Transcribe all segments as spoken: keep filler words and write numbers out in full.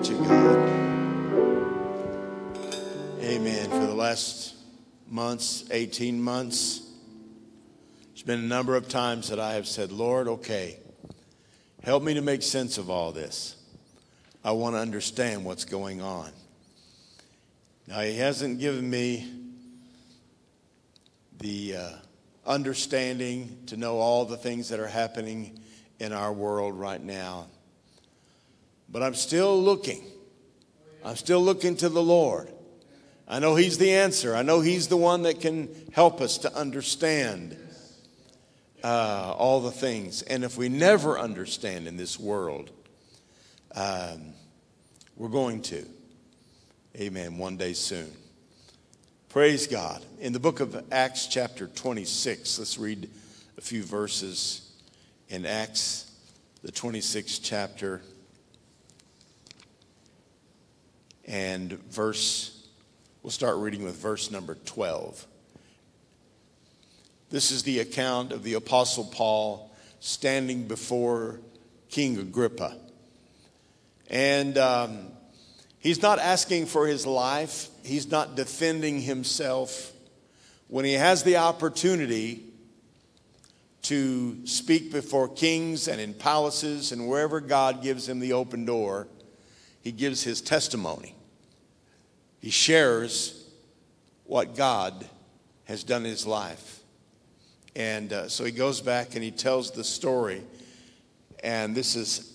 to God. Amen. For the last months, eighteen months, there's been a number of times that I have said, Lord, okay, help me to make sense of all this. I want to understand what's going on. Now, he hasn't given me the uh, understanding to know all the things that are happening in our world right now. But I'm still looking. I'm still looking to the Lord. I know he's the answer. I know he's the one that can help us to understand uh, all the things. And if we never understand in this world, um, we're going to. Amen. One day soon. Praise God. In the book of Acts chapter twenty-six, let's read a few verses in Acts, the twenty-sixth chapter. And verse, we'll start reading with verse number twelve. This is the account of the Apostle Paul standing before King Agrippa. And um, he's not asking for his life. He's not defending himself. When he has the opportunity to speak before kings and in palaces and wherever God gives him the open door, he gives his testimony. He shares what God has done in his life. And uh, so he goes back and he tells the story. And this is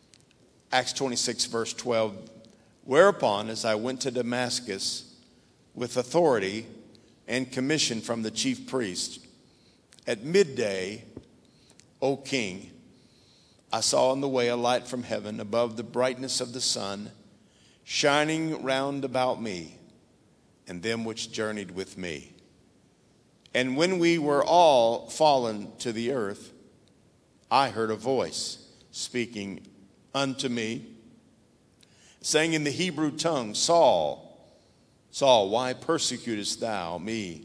Acts twenty-six, verse twelve. Whereupon, as I went to Damascus with authority and commission from the chief priest, at midday, O king, I saw on the way a light from heaven above the brightness of the sun, shining round about me and them which journeyed with me. And when we were all fallen to the earth, I heard a voice speaking unto me, saying in the Hebrew tongue, Saul, Saul, why persecutest thou me?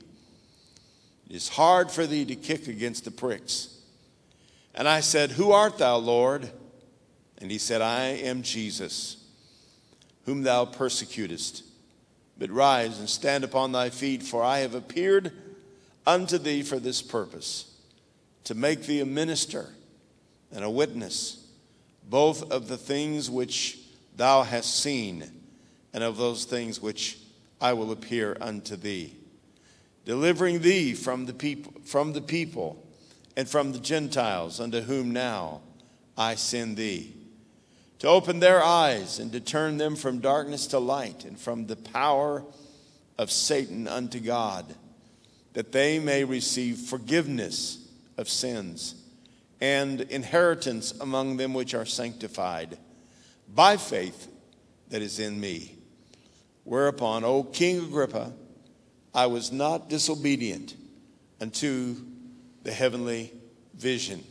It is hard for thee to kick against the pricks. And I said, Who art thou, Lord? And he said, I am Jesus, whom thou persecutest. But rise and stand upon thy feet, for I have appeared unto thee for this purpose, to make thee a minister and a witness, both of the things which thou hast seen, and of those things which I will appear unto thee, delivering thee from the people, from the people, and from the Gentiles, unto whom now I send thee, to open their eyes and to turn them from darkness to light, and from the power of Satan unto God, that they may receive forgiveness of sins and inheritance among them which are sanctified by faith that is in me. Whereupon, O King Agrippa, I was not disobedient unto the heavenly vision.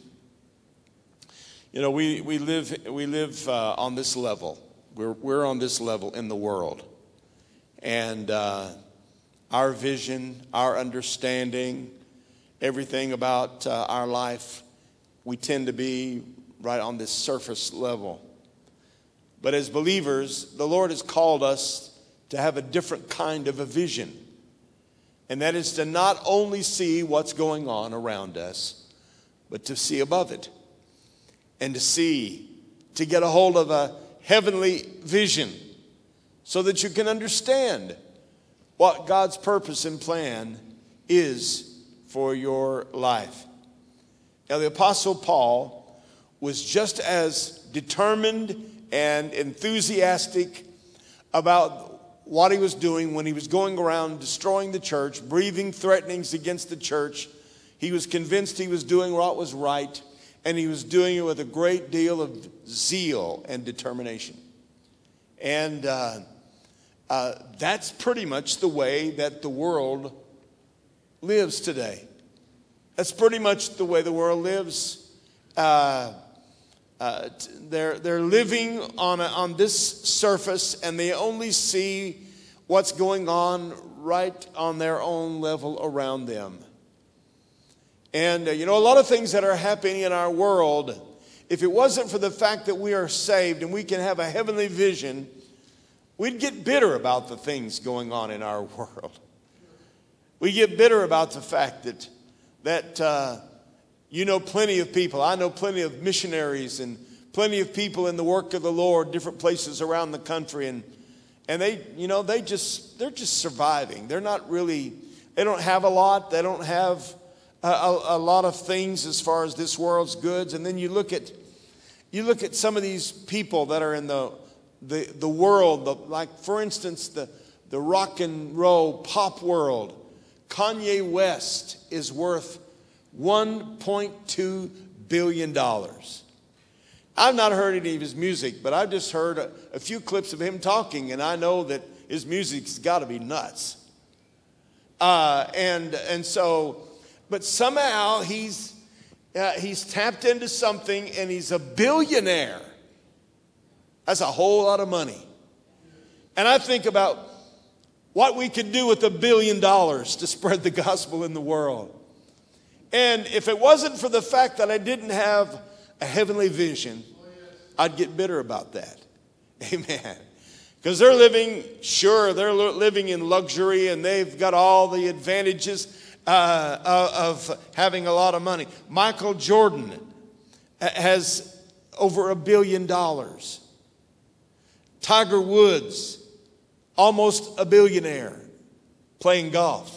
You know, we, we live we live uh, on this level. We're we're on this level in the world, and uh, our vision, our understanding, everything about uh, our life, we tend to be right on this surface level. But as believers, the Lord has called us to have a different kind of a vision, and that is to not only see what's going on around us, but to see above it. And to see, to get a hold of a heavenly vision so that you can understand what God's purpose and plan is for your life. Now, the Apostle Paul was just as determined and enthusiastic about what he was doing when he was going around destroying the church, breathing threatenings against the church. He was convinced he was doing what was right, and he was doing it with a great deal of zeal and determination. And uh, uh, that's pretty much the way that the world lives today. That's pretty much the way the world lives. Uh, uh, they're they're living on a, on this surface, and they only see what's going on right on their own level around them. And, uh, you know, a lot of things that are happening in our world if it wasn't for the fact that we are saved and we can have a heavenly vision, we'd get bitter about the things going on in our world. We get bitter about the fact that, that uh, you know plenty of people. I know plenty of missionaries and plenty of people in the work of the Lord, different places around the country. And, and they, you know, they just, they're just surviving. They're not really, they don't have a lot. They don't have a, a, a lot of things as far as this world's goods. And then you look at, you look at some of these people that are in the the, the world, the, like for instance, the, the rock and roll pop world. Kanye West is worth one point two billion dollars. I've not heard any of his music, but I've just heard a, a few clips of him talking, and I know that his music's got to be nuts. Uh, and and so, but somehow he's uh, he's tapped into something, and he's a billionaire. That's a whole lot of money. And I think about what we could do with a billion dollars to spread the gospel in the world. And if it wasn't for the fact that I didn't have a heavenly vision, I'd get bitter about that. Amen. Because they're living, sure, they're living in luxury and they've got all the advantages uh, of having a lot of money. Michael Jordan has over a billion dollars. Tiger Woods, almost a billionaire, playing golf.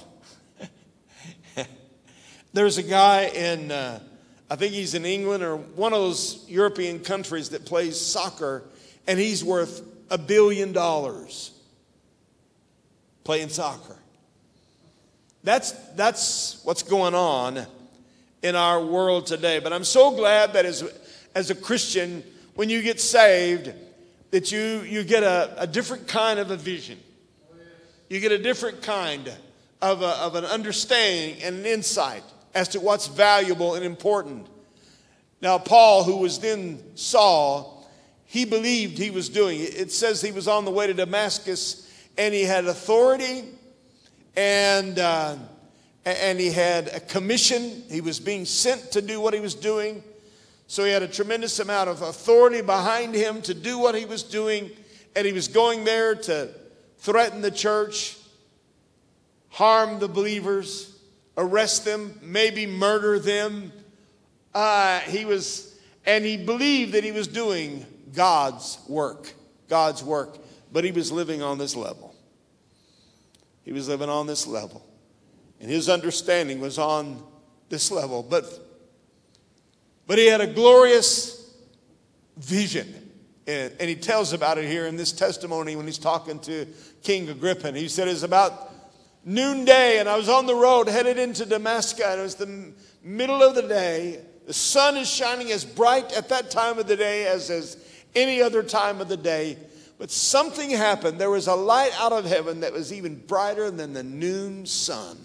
There's a guy in, uh, I think he's in England or one of those European countries that plays soccer, and he's worth a billion dollars playing soccer. That's, that's what's going on in our world today. But I'm so glad that as, as a Christian, when you get saved, that you, you get a, a different kind of a vision. You get a different kind of, a, of an understanding and an insight as to what's valuable and important. Now, Paul, who was then Saul, he believed he was doing it. It says he was on the way to Damascus, and he had authority, and, uh, and he had a commission. He was being sent to do what he was doing. So he had a tremendous amount of authority behind him to do what he was doing. And he was going there to threaten the church, harm the believers, arrest them, maybe murder them. Uh, he was, and he believed that he was doing God's work, God's work. But he was living on this level. He was living on this level. And his understanding was on this level. But But he had a glorious vision. And, and he tells about it here in this testimony when he's talking to King Agrippa. And he said, it's about noonday, and I was on the road headed into Damascus. And it was the middle of the day. The sun is shining as bright at that time of the day as, as any other time of the day. But something happened. There was a light out of heaven that was even brighter than the noon sun.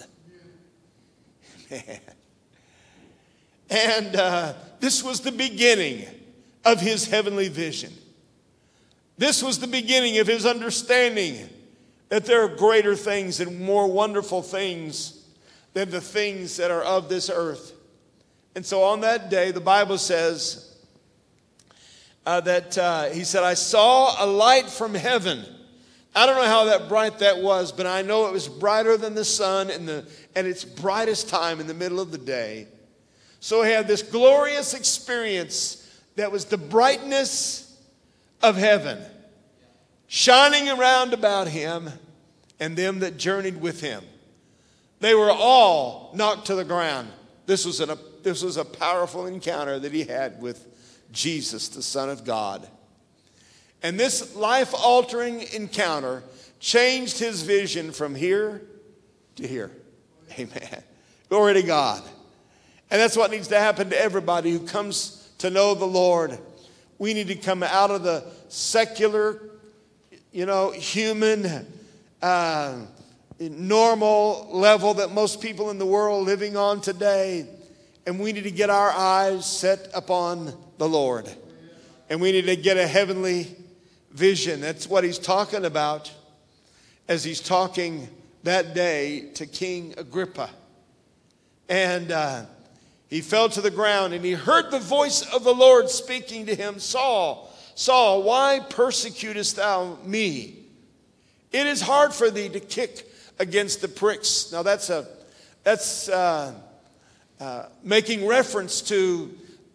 Man. And uh, this was the beginning of his heavenly vision. This was the beginning of his understanding that there are greater things and more wonderful things than the things that are of this earth. And so on that day, the Bible says uh, that uh, he said, I saw a light from heaven. I don't know how that bright that was, but I know it was brighter than the sun in the, at its brightest time in the middle of the day. So he had this glorious experience that was the brightness of heaven shining around about him and them that journeyed with him. They were all knocked to the ground. This was, an, a, this was a powerful encounter that he had with Jesus, the Son of God. And this life-altering encounter changed his vision from here to here. Amen. Glory to God. And that's what needs to happen to everybody who comes to know the Lord. We need to come out of the secular, you know, human, uh, normal level that most people in the world are living on today. And we need to get our eyes set upon the Lord. And we need to get a heavenly vision. That's what he's talking about as he's talking that day to King Agrippa. And uh, he fell to the ground, and he heard the voice of the Lord speaking to him, Saul, Saul, why persecutest thou me? It is hard for thee to kick against the pricks. Now that's a that's uh, uh, making reference to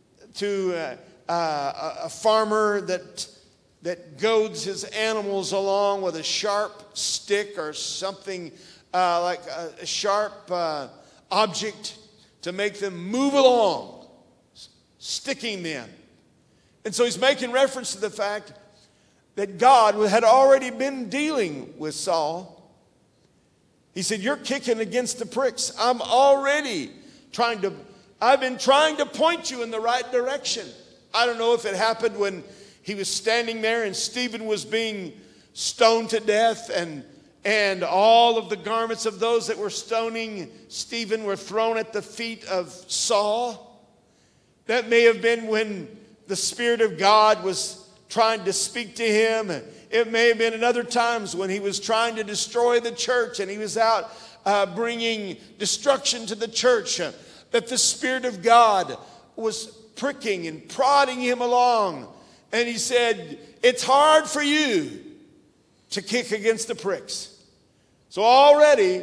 to uh, uh, a farmer that that goads his animals along with a sharp stick or something uh, like a, a sharp uh, object to make them move along, sticking them. And so he's making reference to the fact that God had already been dealing with Saul. He said, you're kicking against the pricks. I'm already trying to, I've been trying to point you in the right direction. I don't know if it happened when he was standing there and Stephen was being stoned to death, and And all of the garments of those that were stoning Stephen were thrown at the feet of Saul. That may have been when the Spirit of God was trying to speak to him. It may have been at other times when he was trying to destroy the church and he was out uh, bringing destruction to the church. Uh, that the Spirit of God was pricking and prodding him along. And he said, it's hard for you to kick against the pricks. So already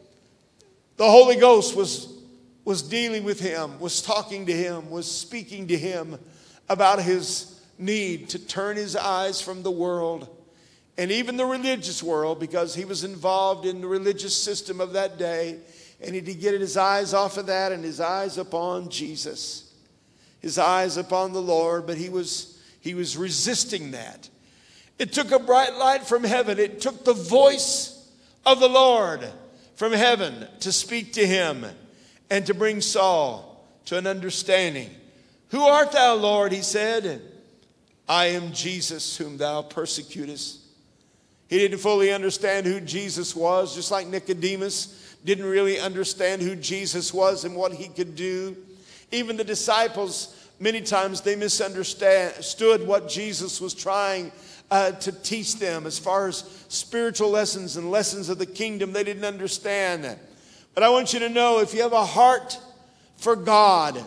the Holy Ghost was, was dealing with him, was talking to him, was speaking to him about his need to turn his eyes from the world and even the religious world, because he was involved in the religious system of that day, and he had to get his eyes off of that and his eyes upon Jesus, his eyes upon the Lord. But he was, he was resisting that. It took a bright light from heaven. It took the voice of the Lord from heaven to speak to him and to bring Saul to an understanding. Who art thou, Lord? He said. I am Jesus whom thou persecutest. He didn't fully understand who Jesus was, just like Nicodemus didn't really understand who Jesus was and what he could do. Even the disciples, many times they misunderstood what Jesus was trying Uh, to teach them as far as spiritual lessons and lessons of the kingdom. They didn't understand that. But I want you to know, if you have a heart for God,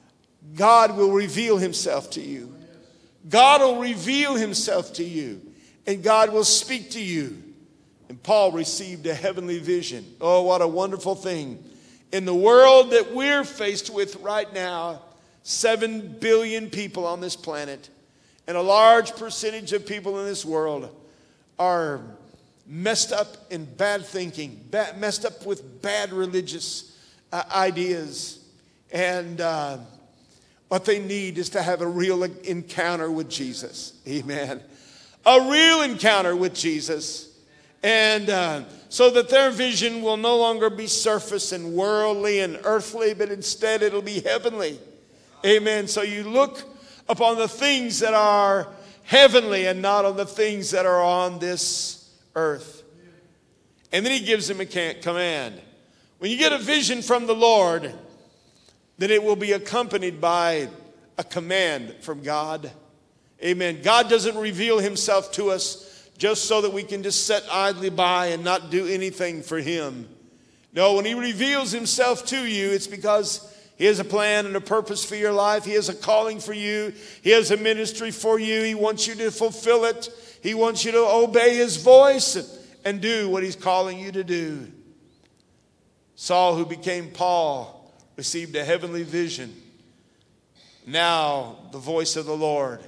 God will reveal himself to you. God will reveal himself to you, and God will speak to you. And Paul received a heavenly vision. Oh, what a wonderful thing. In the world that we're faced with right now, seven billion people on this planet, and a large percentage of people in this world are messed up in bad thinking, bad, messed up with bad religious uh, ideas. And uh, what they need is to have a real encounter with Jesus. Amen. A real encounter with Jesus. And uh, so that their vision will no longer be surface and worldly and earthly, but instead it'll be heavenly. Amen. So you look upon the things that are heavenly and not on the things that are on this earth. And then he gives him a command. When you get a vision from the Lord, then it will be accompanied by a command from God. Amen. God doesn't reveal himself to us just so that we can just sit idly by and not do anything for him. No, when he reveals himself to you, it's because he has a plan and a purpose for your life. He has a calling for you. He has a ministry for you. He wants you to fulfill it. He wants you to obey his voice and do what he's calling you to do. Saul, who became Paul, received a heavenly vision. Now the voice of the Lord.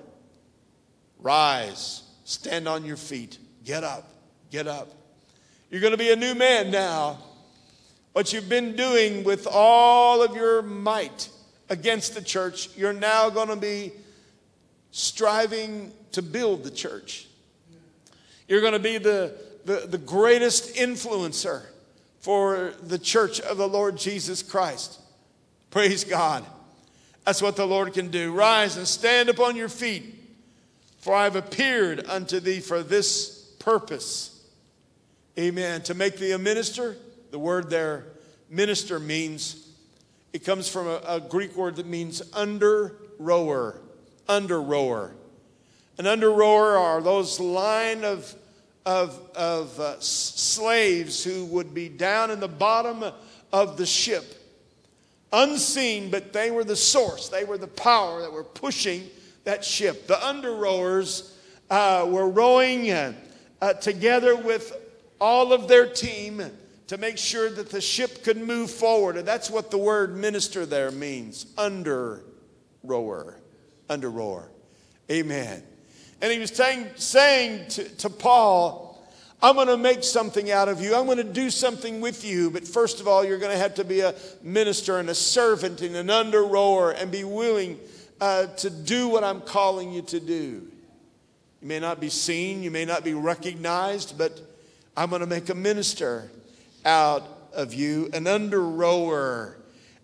Rise, stand on your feet, get up, get up. You're going to be a new man now. What you've been doing with all of your might against the church, you're now going to be striving to build the church. You're going to be the, the, the greatest influencer for the church of the Lord Jesus Christ. Praise God. That's what the Lord can do. Rise and stand upon your feet, for I have appeared unto thee for this purpose. Amen. To make thee a minister. The word there, minister, means, it comes from a, a Greek word that means under rower. Under rower. An under rower are those line of, of, of uh, slaves who would be down in the bottom of the ship, unseen, but they were the source. They were the power that were pushing that ship. The under rowers uh, were rowing uh, uh, together with all of their team to make sure that the ship could move forward. And that's what the word minister there means. Under rower. Under rower. Amen. And he was saying, saying to, to Paul, I'm going to make something out of you. I'm going to do something with you. But first of all, you're going to have to be a minister and a servant and an under rower and be willing uh, to do what I'm calling you to do. You may not be seen. You may not be recognized. But I'm going to make a minister out of you. An under rower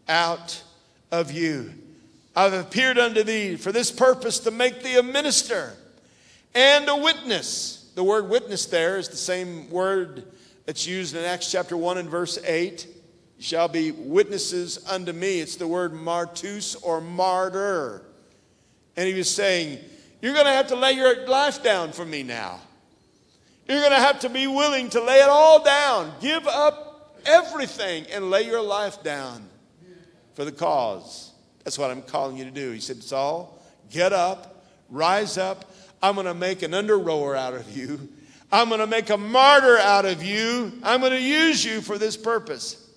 out of you. I've appeared unto thee for this purpose, to make thee a minister and a witness. The word witness there is the same word that's used in Acts chapter one and verse eight. You shall be witnesses unto me. It's the word martus or martyr. And he was saying, you're going to have to lay your life down for me now. You're going to have to be willing to lay it all down. Give up everything and lay your life down for the cause. That's what I'm calling you to do. He said, Saul, get up, rise up. I'm going to make an under rower out of you. I'm going to make a martyr out of you. I'm going to use you for this purpose.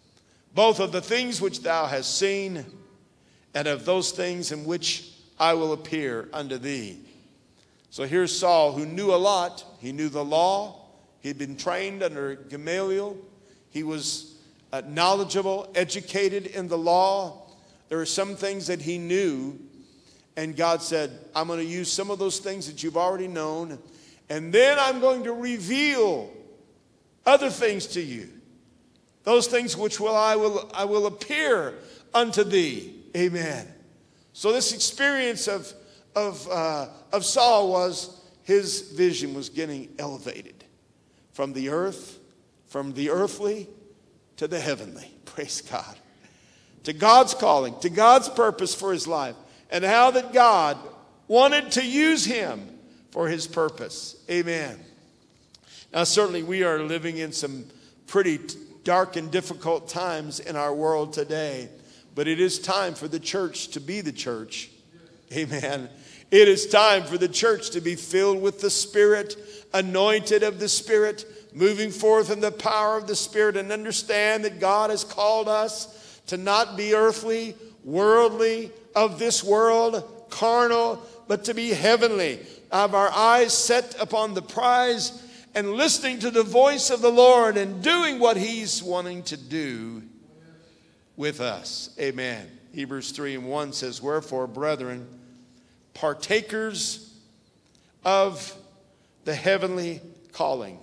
Both of the things which thou hast seen, and of those things in which I will appear unto thee. So here's Saul, who knew a lot. He knew the law. He'd been trained under Gamaliel. He was uh, knowledgeable, educated in the law. There are some things that he knew. And God said, I'm going to use some of those things that you've already known. And then I'm going to reveal other things to you. Those things which will I will I will appear unto thee. Amen. So this experience of, of, uh, of Saul was, his vision was getting elevated. From the earth, from the earthly to the heavenly. Praise God. To God's calling, to God's purpose for his life. And how that God wanted to use him for his purpose. Amen. Now, certainly we are living in some pretty dark and difficult times in our world today. But it is time for the church to be the church. Amen. It is time for the church to be filled with the Spirit, anointed of the Spirit, moving forth in the power of the Spirit, and understand that God has called us to not be earthly, worldly, of this world, carnal, but to be heavenly. Have our eyes set upon the prize and listening to the voice of the Lord and doing what he's wanting to do with us. Amen. Hebrews three and one says, wherefore, brethren, partakers of the heavenly calling.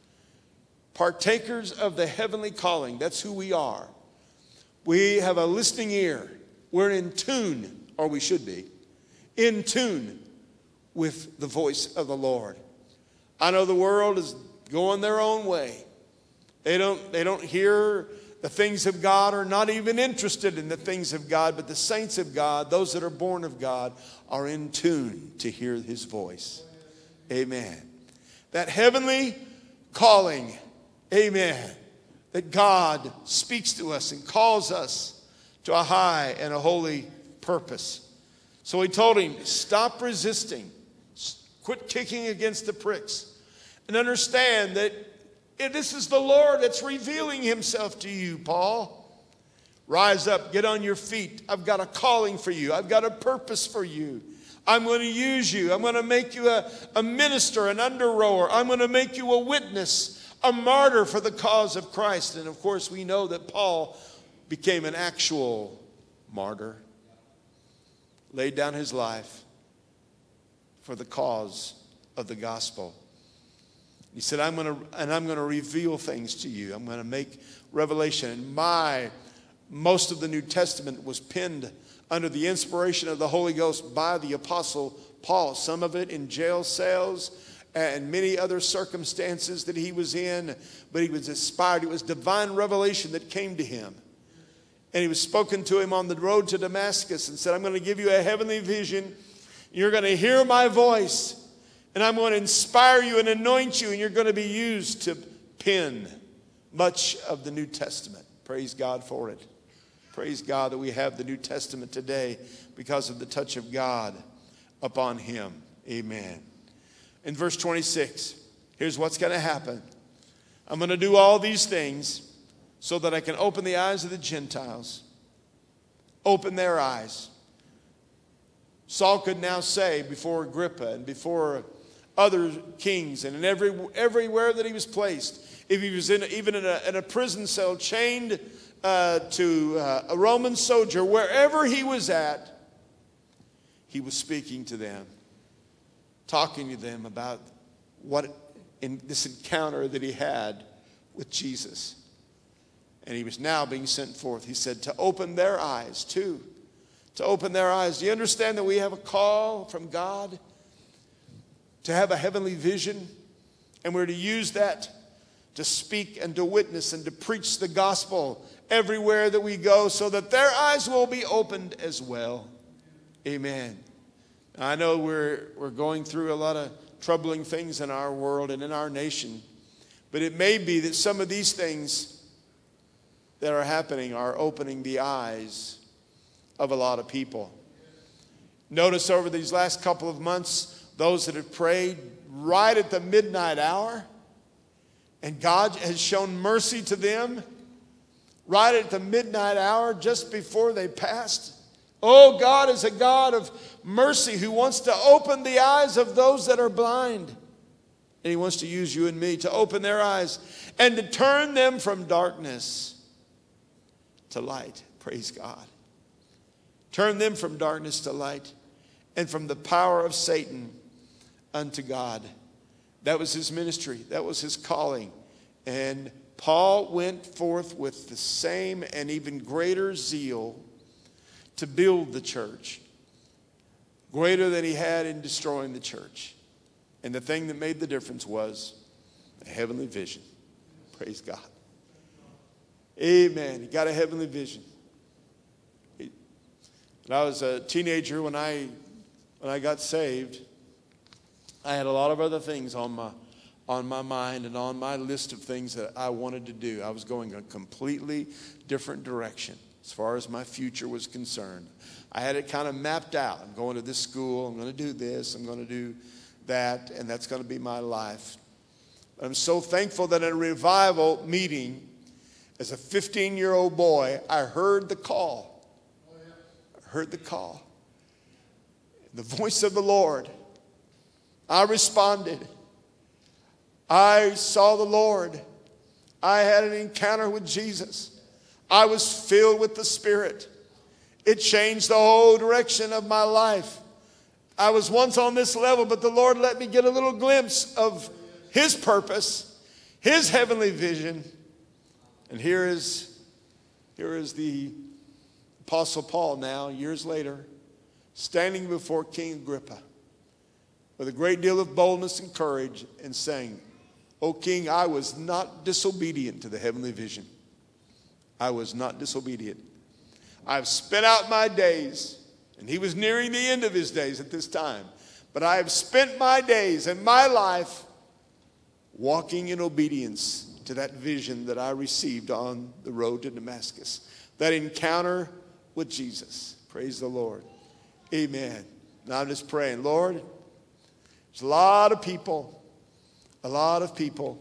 Partakers of the heavenly calling. That's who we are. We have a listening ear. We're in tune, or we should be, in tune with the voice of the Lord. I know the world is going their own way. They don't, they don't hear the things of God, or not even interested in the things of God, but the saints of God, those that are born of God, are in tune to hear his voice. Amen. That heavenly calling, amen, that God speaks to us and calls us to a high and a holy purpose. So he told him, stop resisting. Quit kicking against the pricks. And understand that this is the Lord that's revealing himself to you, Paul. Rise up, get on your feet. I've got a calling for you. I've got a purpose for you. I'm going to use you. I'm going to make you a, a minister, an under rower. I'm going to make you a witness, a martyr for the cause of Christ. And of course, we know that Paul became an actual martyr, laid down his life for the cause of the gospel. He said, I'm going to, and I'm going to reveal things to you. I'm going to make revelation. And my, most of the New Testament was penned under the inspiration of the Holy Ghost by the Apostle Paul. Some of it in jail cells and many other circumstances that he was in. But he was inspired. It was divine revelation that came to him. And he was spoken to him on the road to Damascus and said, I'm going to give you a heavenly vision. You're going to hear my voice. And I'm going to inspire you and anoint you. And you're going to be used to pen much of the New Testament. Praise God for it. Praise God that we have the New Testament today because of the touch of God upon him. Amen. In verse twenty-six, here's what's going to happen. I'm going to do all these things so that I can open the eyes of the Gentiles. Open their eyes. Saul could now say before Agrippa and before other kings and in every, everywhere that he was placed, if he was in, even in a, in a prison cell chained uh, to uh, a Roman soldier, wherever he was at, he was speaking to them, talking to them about what in this encounter that he had with Jesus. And he was now being sent forth. He said to open their eyes too. To open their eyes. Do you understand that we have a call from God to have a heavenly vision? And we're to use that to speak and to witness and to preach the gospel everywhere that we go so that their eyes will be opened as well. Amen. I know we're, we're going through a lot of troubling things in our world and in our nation. But it may be that some of these things that are happening are opening the eyes of a lot of people. Notice over these last couple of months, those that have prayed right at the midnight hour, and God has shown mercy to them right at the midnight hour just before they passed. Oh, God is a God of mercy who wants to open the eyes of those that are blind. And he wants to use you and me to open their eyes and to turn them from darkness to light. Praise God. Turn them from darkness to light and from the power of Satan unto God. That was his ministry. That was his calling. And Paul went forth with the same and even greater zeal to build the church, greater than he had in destroying the church. And the thing that made the difference was a heavenly vision. Praise God. Amen. He got a heavenly vision. When I was a teenager, when I when I got saved, I had a lot of other things on my on my mind and on my list of things that I wanted to do. I was going a completely different direction as far as my future was concerned. I had it kind of mapped out. I'm going to this school. I'm going to do this. I'm going to do that. And that's going to be my life. I'm so thankful that at a revival meeting, as a fifteen-year-old boy, I heard the call. I heard the call. The voice of the Lord. I responded. I saw the Lord. I had an encounter with Jesus. I was filled with the Spirit. It changed the whole direction of my life. I was once on this level, but the Lord let me get a little glimpse of his purpose, his heavenly vision. And here is, here is the Apostle Paul now, years later, standing before King Agrippa with a great deal of boldness and courage and saying, "O King, I was not disobedient to the heavenly vision. I was not disobedient. I've spent out my days," and he was nearing the end of his days at this time, "but I have spent my days and my life walking in obedience to that vision that I received on the road to Damascus, that encounter with Jesus." Praise the Lord. Amen. Now I'm just praying, Lord, there's a lot of people, a lot of people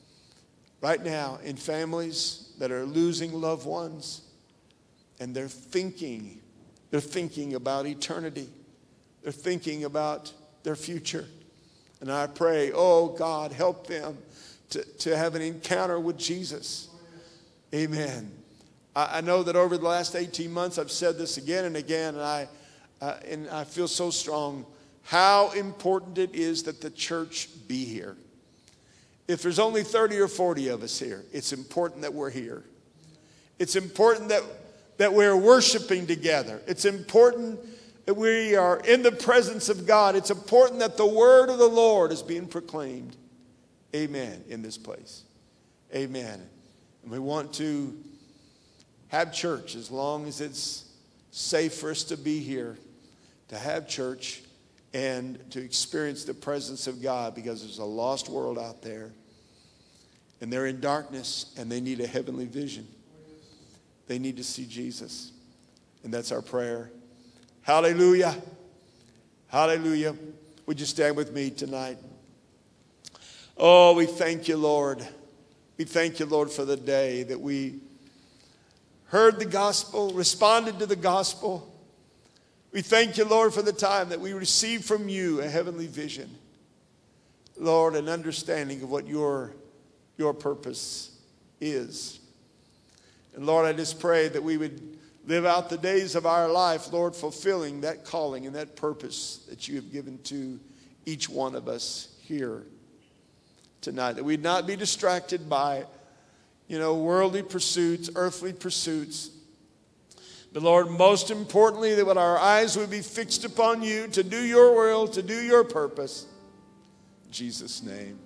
right now in families that are losing loved ones, and they're thinking, they're thinking about eternity. They're thinking about their future. And I pray, oh God, help them to, to have an encounter with Jesus. Amen. I, I know that over the last eighteen months, I've said this again and again, and I, uh, and I feel so strong how important it is that the church be here. If there's only thirty or forty of us here, it's important that we're here. It's important that, that we're worshiping together. It's important that we are in the presence of God. It's important that the word of the Lord is being proclaimed. Amen. In this place. Amen. And we want to have church as long as it's safe for us to be here, to have church and to experience the presence of God, because there's a lost world out there and they're in darkness and they need a heavenly vision. They need to see Jesus. And that's our prayer. Hallelujah. Hallelujah. Would you stand with me tonight? Oh, we thank you, Lord. We thank you, Lord, for the day that we heard the gospel, responded to the gospel. We thank you, Lord, for the time that we received from you a heavenly vision. Lord, an understanding of what your, your purpose is. And Lord, I just pray that we would live out the days of our life, Lord, fulfilling that calling and that purpose that you have given to each one of us here tonight. That we'd not be distracted by, you know, worldly pursuits, earthly pursuits. But Lord, most importantly, that our eyes would be fixed upon you to do your will, to do your purpose. In Jesus' name.